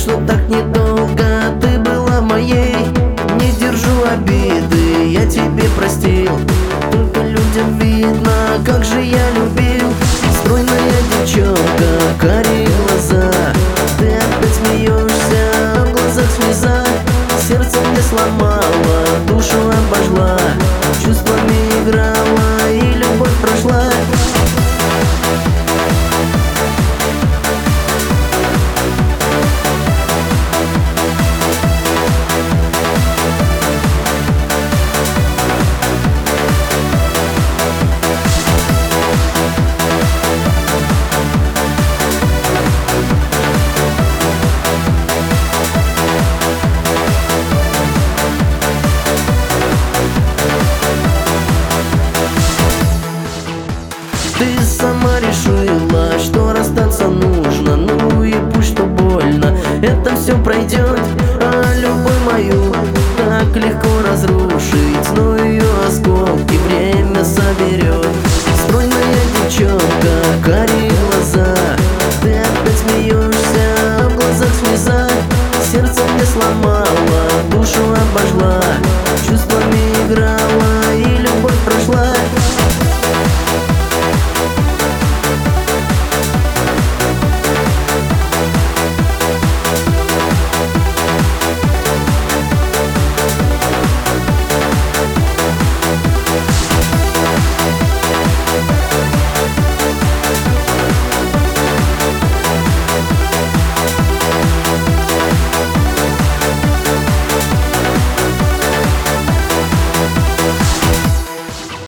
что так недолго ты была моей. Не держу обиды, я тебе простил. Только людям видно, как же я любил. Стройная девчонка, карие глаза, ты опять смеешься, а в глазах слеза. Сердце мне сломала, душу обожгла, чувствами играла и любовь прошла. Ты сама решила, что расстаться нужно. Ну и пусть что больно, это все пройдет. А любовь мою так легко разрушить, но ее осколки время соберет.